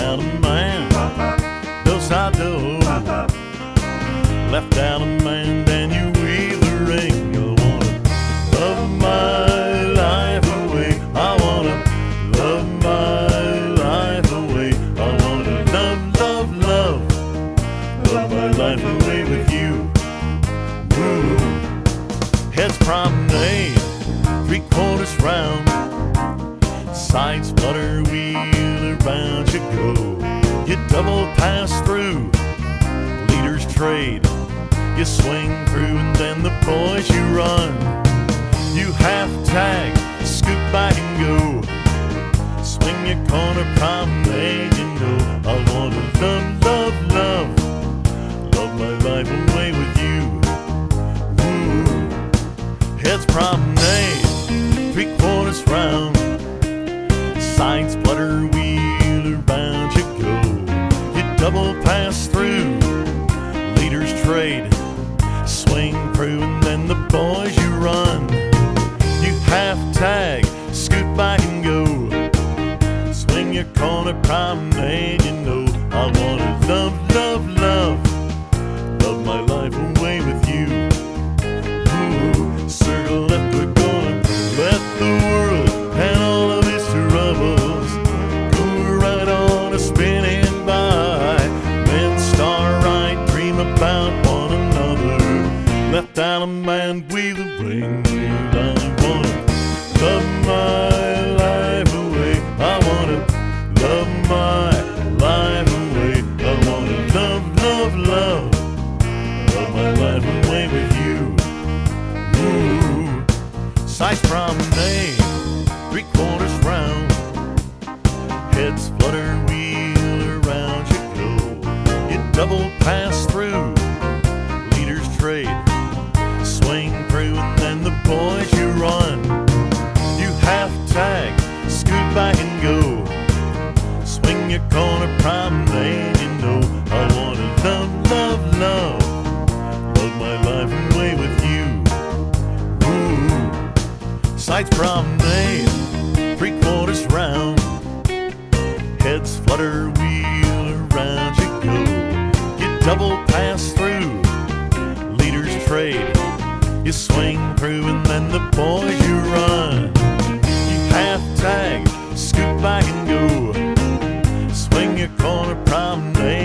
out a man, do-si-do. Left out a man, then you weave the ring. I wanna love my life away. I wanna love my life away. I wanna love, love, love, love my life away with you. Woo. Heads promenade, 3/4 round. Sides flutter, wheel around you go. You double pass through, leaders trade. You swing through and then the boys you run. You half tag, scoot back and go. Swing your corner, promenade, you know. I wanna love, love, love, love my life away with you. Woo. Heads promenade, 3/4 round. Sides flutter, wheel around you go. You double pass through, leaders trade. Swing through and then the boys you run. You half tag, scoot back and go. Swing your corner, promenade, you know. I wanna love, love, love, love my life away with you. Ooh, circle left, we're gonna let the world and all of its troubles go right on a spinning by. Then star right, dream about one another. Left out a man, weave the ring. I wanna love my life away. I wanna love my life away. I wanna love, love, love, love my life away with you. Ooh, sights promenade, 3/4 round. Heads flutter, wheel around you go. You double pass through, leaders trade. Swing through and then the boys you run. You half tag, scoot back and go. Swing your corner, promenade, you know. I wanna love, love, love, love my life away with you. Ooh, sights promenade, 3/4 round. Heads flutter, wheel around you go. You double pass through, leaders trade. You swing through and then the boys you run. You half tag, scoot back and go. Swing your corner, promenade.